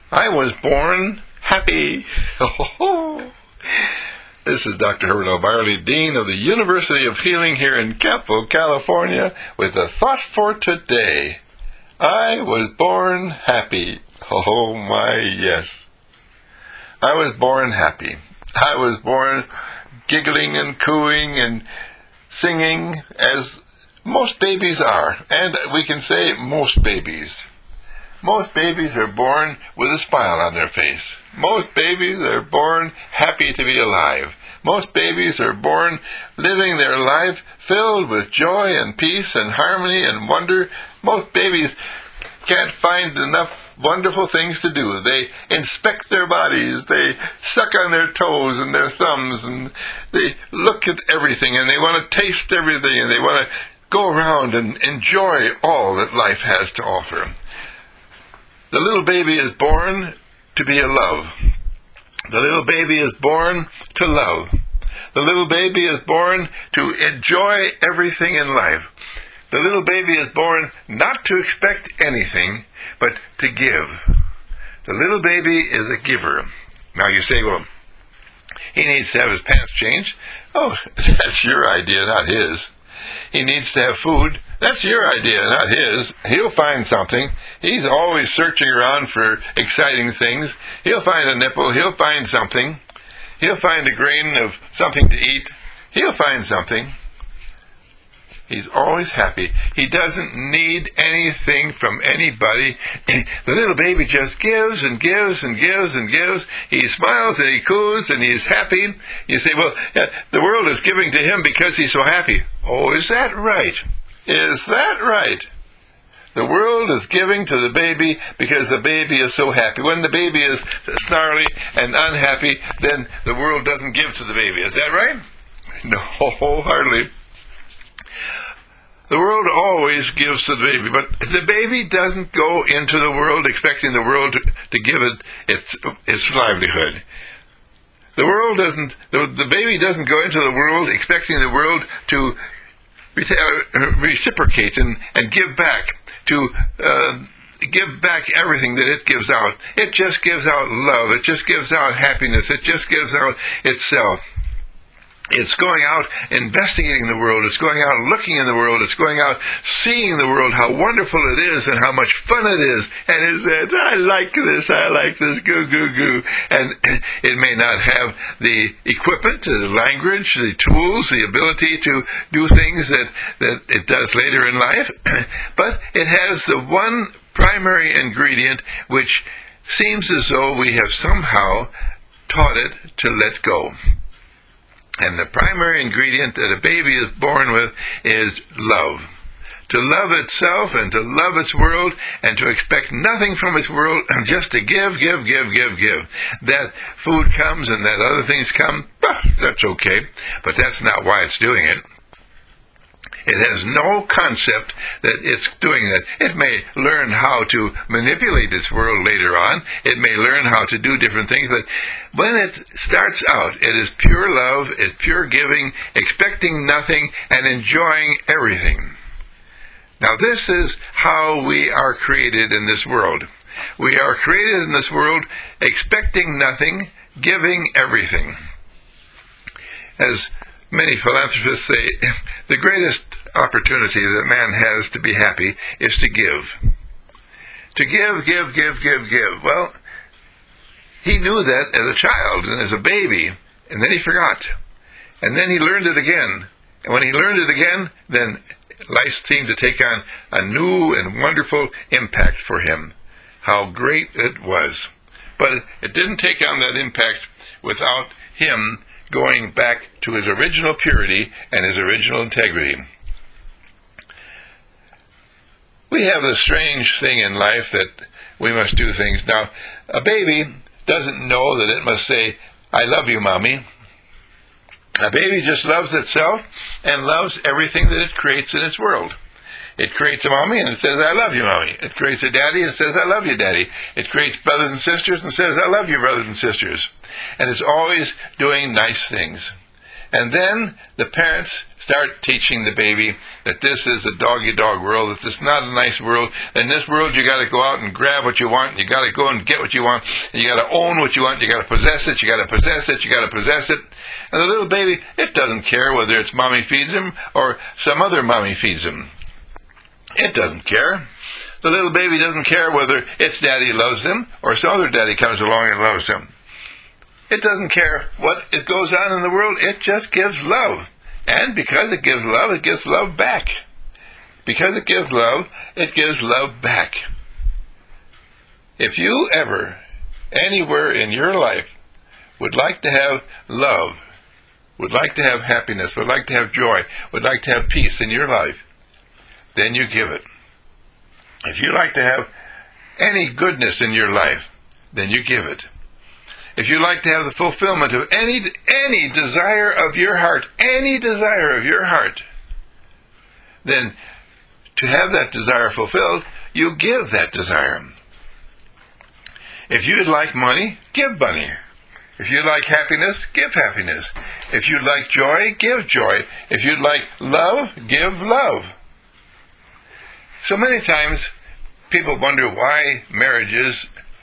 I was born happy. This is Dr. Herbert L. Byerly, Dean of the University of Healing here in Capo, California, with a thought for today. I was born happy. Oh my, yes. I was born happy. I was born giggling and cooing and singing as most babies are. And we can say most babies. Most babies are born with a smile on their face. Most babies are born happy to be alive. Most babies are born living their life filled with joy and peace and harmony and wonder. Most babies can't find enough wonderful things to do. They inspect their bodies, they suck on their toes and their thumbs, and they look at everything, and they want to taste everything, and they want to go around and enjoy all that life has to offer. The little baby is born to be a love. The little baby is born to love. The little baby is born to enjoy everything in life. The little baby is born not to expect anything, but to give. The little baby is a giver. Now you say, well, he needs to have his pants changed. Oh, that's your idea, not his. He needs to have food. That's your idea, not his. He'll find something. He's always searching around for exciting things. He'll find a nipple. He'll find something. He'll find a grain of something to eat. He'll find something. He's always happy. He doesn't need anything from anybody. The little baby just gives and gives and gives and gives. He smiles and he coos and he's happy. You say, well, yeah, the world is giving to him because he's so happy. Oh, is that right? Is that right? The world is giving to the baby because the baby is so happy. When the baby is snarly and unhappy, then the world doesn't give to the baby. Is that right? No, hardly. The world always gives to the baby, but the baby doesn't go into the world expecting the world to give it its livelihood. The baby doesn't go into the world expecting the world to reciprocate and give back, to give back everything that it gives out. It just gives out love. It just gives out happiness. It just gives out itself. It's going out investigating the world. It's going out looking in the world. It's going out seeing the world, how wonderful it is and how much fun it is. And it says, I like this, goo, goo, goo. And it may not have the equipment, the language, the tools, the ability to do things that it does later in life. But it has the one primary ingredient which seems as though we have somehow taught it to let go. And the primary ingredient that a baby is born with is love. To love itself and to love its world and to expect nothing from its world, just to give. That food comes and that other things come, that's okay, but that's not why it's doing it. It has no concept that it's doing that. It may learn how to manipulate its world later on. It may learn how to do different things, but when it starts out, it is pure love, it's pure giving, expecting nothing, and enjoying everything. Now this is how we are created in this world. We are created in this world expecting nothing, giving everything. As many philanthropists say, the greatest opportunity that man has to be happy is to give. To give. Well, he knew that as a child and as a baby, and then he forgot. And then he learned it again. And when he learned it again, then life seemed to take on a new and wonderful impact for him. How great it was. But it didn't take on that impact without him going back to his original purity and his original integrity. We have this strange thing in life that we must do things. Now, a baby doesn't know that it must say, I love you, Mommy. A baby just loves itself and loves everything that it creates in its world. It creates a mommy and it says, I love you, Mommy. It creates a daddy and says, I love you, Daddy. It creates brothers and sisters and says, I love you, brothers and sisters. And it's always doing nice things. And then the parents start teaching the baby that this is a dog-eat-dog world, that this is not a nice world. In this world, you got to go out and grab what you want, and you got to go and get what you want, and you got to own what you want, you got to possess it, you got to possess it, you got to possess it. And the little baby, it doesn't care whether it's mommy feeds him or some other mommy feeds him. It doesn't care. The little baby doesn't care whether its daddy loves him or some other daddy comes along and loves him. It doesn't care what it goes on in the world. It just gives love. And because it gives love back. Because it gives love back. If you ever, anywhere in your life, would like to have love, would like to have happiness, would like to have joy, would like to have peace in your life, then you give it. If you like to have any goodness in your life, then you give it. If you like to have the fulfillment of any desire of your heart, then to have that desire fulfilled, you give that desire. If you'd like money, give money. If you'd like happiness, give happiness. If you'd like joy, give joy. If you'd like love, give love. So many times, people wonder why marriages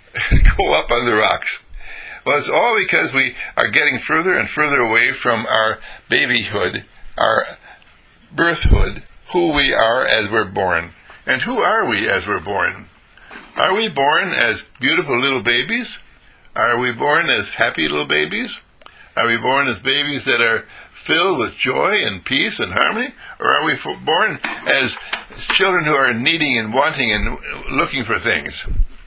go up on the rocks. Well, it's all because we are getting further and further away from our babyhood, our birthhood, who we are as we're born. And who are we as we're born? Are we born as beautiful little babies? Are we born as happy little babies? Are we born as babies that are filled with joy and peace and harmony? Or are we born as children who are needing and wanting and looking for things?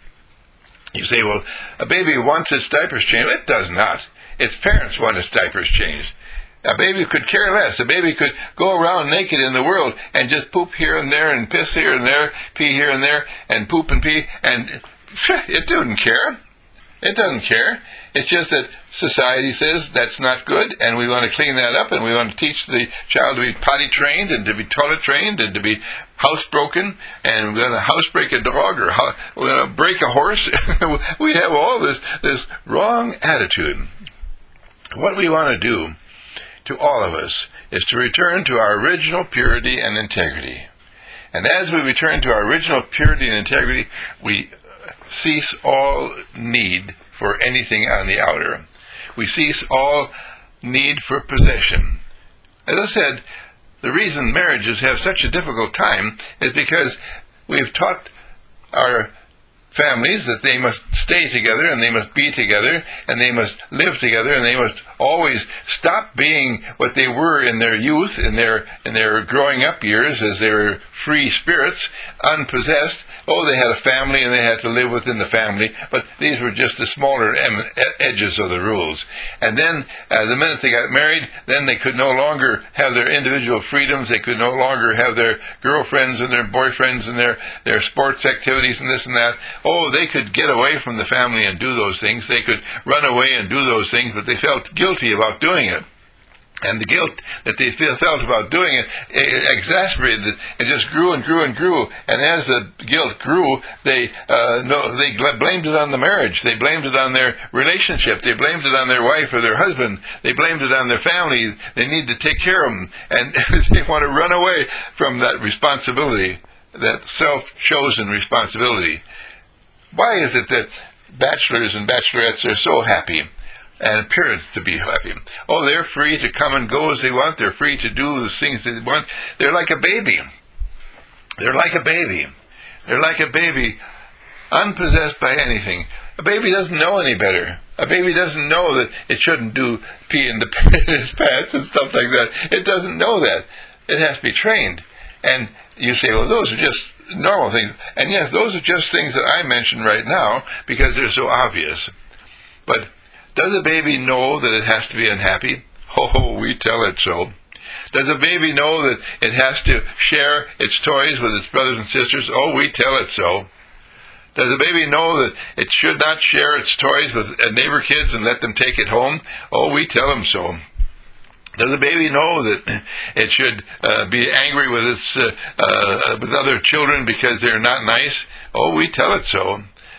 You say, well, a baby wants its diapers changed. It does not. Its parents want its diapers changed. A baby could care less. A baby could go around naked in the world and just poop here and there and piss here and there, pee here and there, and poop and pee, and it doesn't care. It doesn't care. It's just that society says that's not good, and we want to clean that up, and we want to teach the child to be potty trained and to be toilet trained and to be housebroken, and we're going to housebreak a dog or we're going to break a horse. We have all this wrong attitude. What we want to do to all of us is to return to our original purity and integrity. And as we return to our original purity and integrity, we cease all need for anything on the outer. We cease all need for possession. As I said, the reason marriages have such a difficult time is because we've taught our families that they must stay together and they must be together and they must live together and they must always stop being what they were in their youth, in their growing up years as they were free spirits, unpossessed. Oh, they had a family and they had to live within the family, but these were just the smaller edges of the rules. And then the minute they got married, then they could no longer have their individual freedoms. They could no longer have their girlfriends and their boyfriends and their sports activities and this and that. Oh, they could get away from the family and do those things. They could run away and do those things, but they felt guilty about doing it. And the guilt that they felt about doing it exasperated it. It just grew and grew and grew. And as the guilt grew, they blamed it on the marriage. They blamed it on their relationship. They blamed it on their wife or their husband. They blamed it on their family. They need to take care of them. And they want to run away from that responsibility, that self-chosen responsibility. Why is it that bachelors and bachelorettes are so happy and appear to be happy? Oh, they're free to come and go as they want. They're free to do the things they want. They're like a baby. They're like a baby. They're like a baby, unpossessed by anything. A baby doesn't know any better. A baby doesn't know that it shouldn't pee in its pants and stuff like that. It doesn't know that. It has to be trained. And you say, well, those are just normal things. And yes, those are just things that I mention right now because they're so obvious. But does a baby know that it has to be unhappy? Oh, we tell it so. Does a baby know that it has to share its toys with its brothers and sisters? Oh, we tell it so. Does a baby know that it should not share its toys with neighbor kids and let them take it home? Oh, we tell them so. Does a baby know that it should be angry with its with other children because they're not nice? Oh, we tell it so.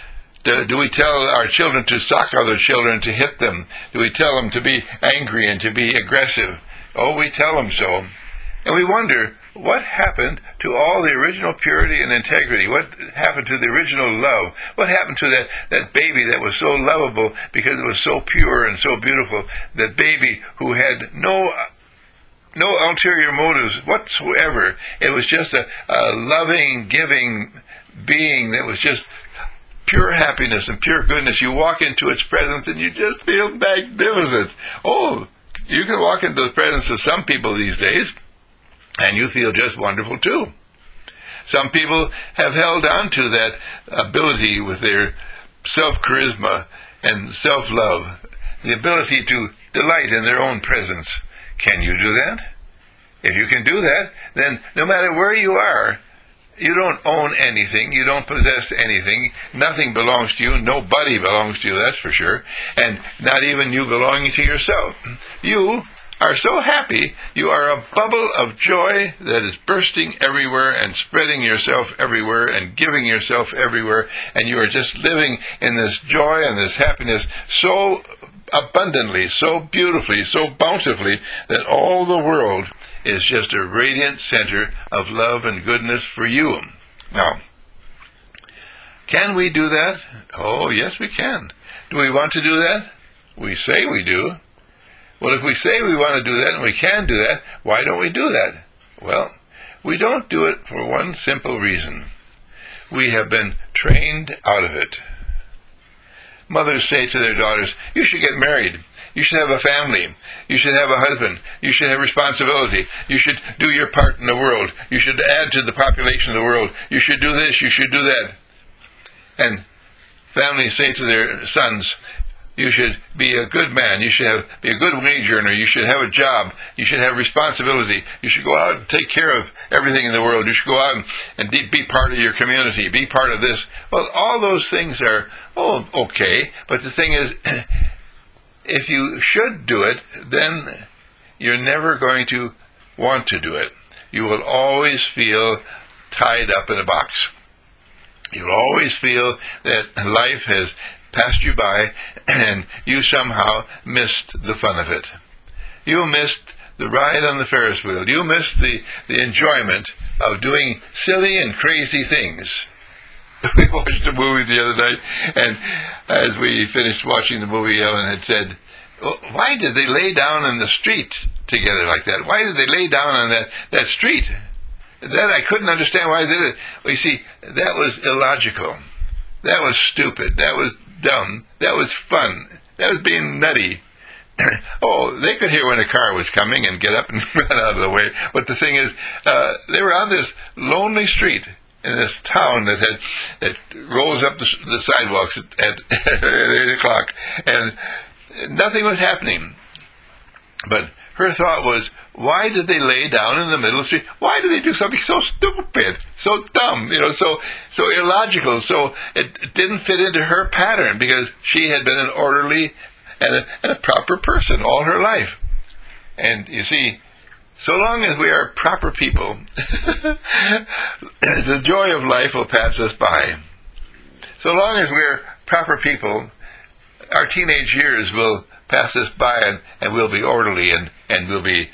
Do we tell our children to sock other children, to hit them? Do we tell them to be angry and to be aggressive? Oh, we tell them so. And we wonder, what happened to all the original purity and integrity? What happened to the original love? What happened to that baby that was so lovable because it was so pure and so beautiful? That baby who had no ulterior motives whatsoever. It was just a loving, giving being that was just pure happiness and pure goodness. You walk into its presence and you just feel magnificent. Oh, you can walk into the presence of some people these days and you feel just wonderful too. Some people have held on to that ability with their self-charisma and self-love, the ability to delight in their own presence. Can you do that? If you can do that, then no matter where you are, you don't own anything, you don't possess anything, nothing belongs to you, nobody belongs to you, that's for sure, and not even you belonging to yourself. You are so happy, you are a bubble of joy that is bursting everywhere and spreading yourself everywhere and giving yourself everywhere, and you are just living in this joy and this happiness so abundantly, so beautifully, so bountifully, that all the world is just a radiant center of love and goodness for you. Now, can we do that? Oh, yes, we can. Do we want to do that? We say we do. Well, if we say we want to do that and we can do that, why don't we do that? Well, we don't do it for one simple reason. We have been trained out of it. Mothers say to their daughters, you should get married. You should have a family. You should have a husband. You should have responsibility. You should do your part in the world. You should add to the population of the world. You should do this. You should do that. And families say to their sons, you should be a good man. You should be a good wage earner. You should have a job. You should have responsibility. You should go out and take care of everything in the world. You should go out and be part of your community. Be part of this. Well, all those things are, okay. But the thing is, if you should do it, then you're never going to want to do it. You will always feel tied up in a box. You'll always feel that life has passed you by and you somehow missed the fun of it. You missed the ride on the Ferris wheel. You missed the enjoyment of doing silly and crazy things. We watched a movie the other night, and as we finished watching the movie, Ellen had said, well, why did they lay down in the street together like that? Why did they lay down on that street? That I couldn't understand why they did it. Well, you see, that was illogical. That was stupid. That was dumb. That was fun. That was being nutty. Oh, they could hear when a car was coming and get up and run out of the way. But the thing is, they were on this lonely street in this town that rolls up the sidewalks at 8 o'clock, and nothing was happening. But her thought was, why did they lay down in the middle of the street? Why did they do something so stupid, so dumb, so illogical? So it didn't fit into her pattern, because she had been an orderly and a proper person all her life. And you see, so long as we are proper people, the joy of life will pass us by. So long as we're proper people, our teenage years will pass us by, and we'll be orderly, and we'll be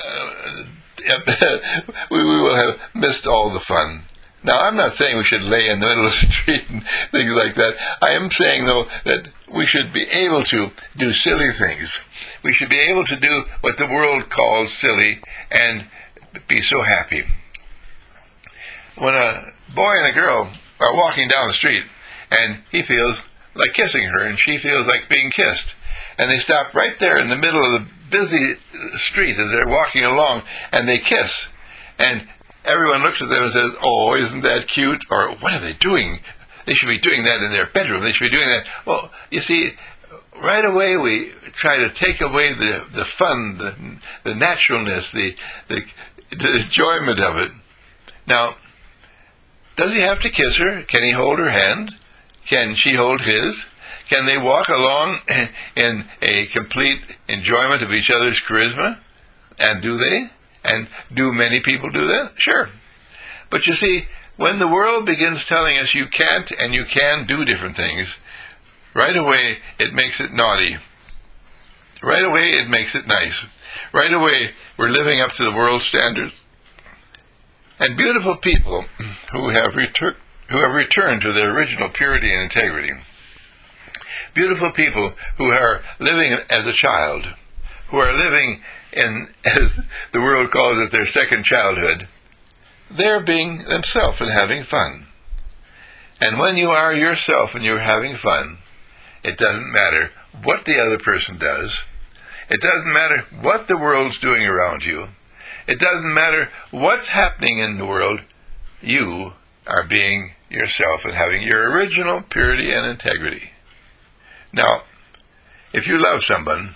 we will have missed all the fun. Now, I'm not saying we should lay in the middle of the street and things like that. I am saying, though, that we should be able to do silly things. We should be able to do what the world calls silly and be so happy. When a boy and a girl are walking down the street, and he feels like kissing her, and she feels like being kissed, and they stop right there in the middle of the busy street as they're walking along, and they kiss, and everyone looks at them and says, oh, isn't that cute? Or, what are they doing? They should be doing that in their bedroom. They should be doing that. Well, you see, right away we try to take away the fun, the naturalness, the enjoyment of it. Now, does he have to kiss her? Can he hold her hand? Can she hold his? Can they walk along in a complete enjoyment of each other's charisma? And do they? And do many people do that? Sure. But you see, when the world begins telling us you can't and you can do different things, right away it makes it naughty. Right away, it makes it nice. Right away, we're living up to the world standards. And beautiful people who have returned to their original purity and integrity. Beautiful people who are living as a child, who are living in, as the world calls it, their second childhood. They're being themselves and having fun. And when you are yourself and you're having fun, it doesn't matter what the other person does. It doesn't matter what the world's doing around you. It doesn't matter what's happening in the world. You are being yourself and having your original purity and integrity. Now, if you love someone,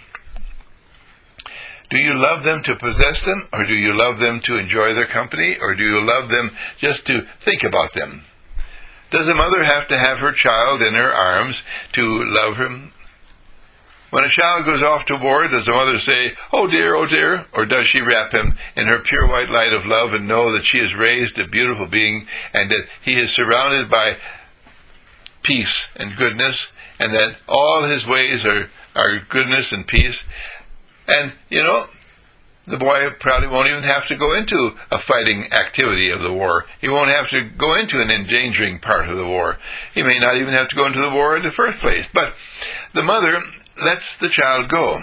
do you love them to possess them, or do you love them to enjoy their company, or do you love them just to think about them? Does a mother have to have her child in her arms to love him? When a child goes off to war, does the mother say, oh dear, or does she wrap him in her pure white light of love and know that she has raised a beautiful being and that he is surrounded by peace and goodness and that all his ways are goodness and peace? And, the boy probably won't even have to go into a fighting activity of the war. He won't have to go into an endangering part of the war. He may not even have to go into the war in the first place. But the mother lets the child go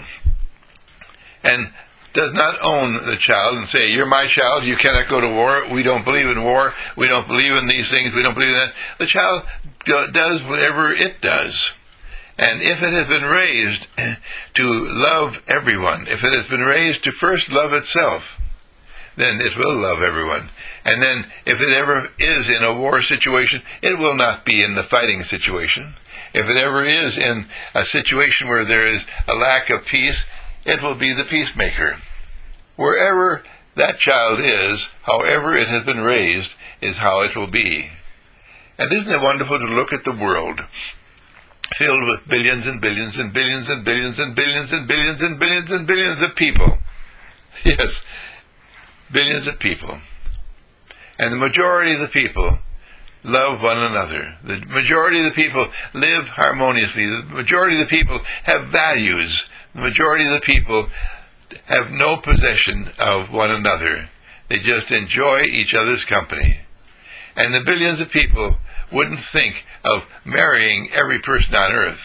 and does not own the child and say, you're my child, you cannot go to war, we don't believe in war, we don't believe in these things, we don't believe in that. The child does whatever it does. And if it has been raised to love everyone, if it has been raised to first love itself, then it will love everyone. And then if it ever is in a war situation, it will not be in the fighting situation. If it ever is in a situation where there is a lack of peace, it will be the peacemaker. Wherever that child is, however it has been raised, is how it will be. And isn't it wonderful to look at the world filled with billions and billions and billions and billions and billions and billions and billions and billions of people? Yes, billions of people. And the majority of the people love one another. The majority of the people live harmoniously. The majority of the people have values. The majority of the people have no possession of one another. They just enjoy each other's company. And the billions of people wouldn't think of marrying every person on earth.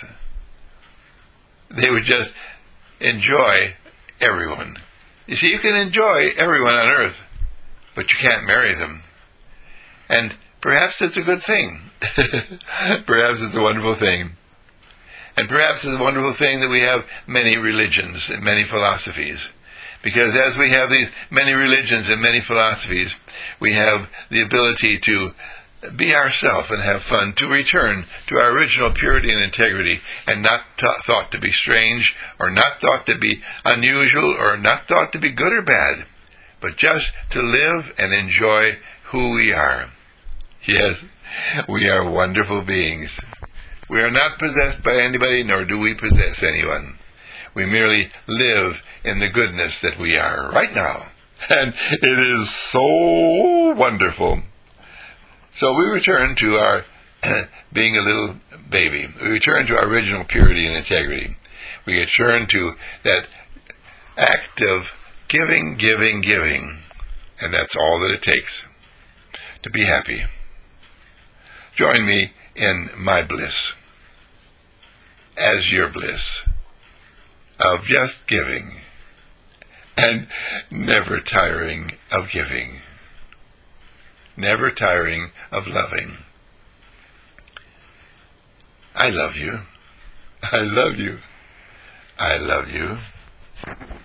They would just enjoy everyone. You see, you can enjoy everyone on earth, but you can't marry them. And perhaps it's a good thing. Perhaps it's a wonderful thing. And perhaps it's a wonderful thing that we have many religions and many philosophies. Because as we have these many religions and many philosophies, we have the ability to be ourselves and have fun, to return to our original purity and integrity, and not thought to be strange, or not thought to be unusual, or not thought to be good or bad, but just to live and enjoy who we are. Yes, we are wonderful beings. We are not possessed by anybody, nor do we possess anyone. We merely live in the goodness that we are right now. And it is so wonderful. So we return to our being a little baby. We return to our original purity and integrity. We return to that act of giving. And that's all that it takes to be happy. Join me in my bliss, as your bliss, of just giving and never tiring of giving, never tiring of loving. I love you. I love you. I love you.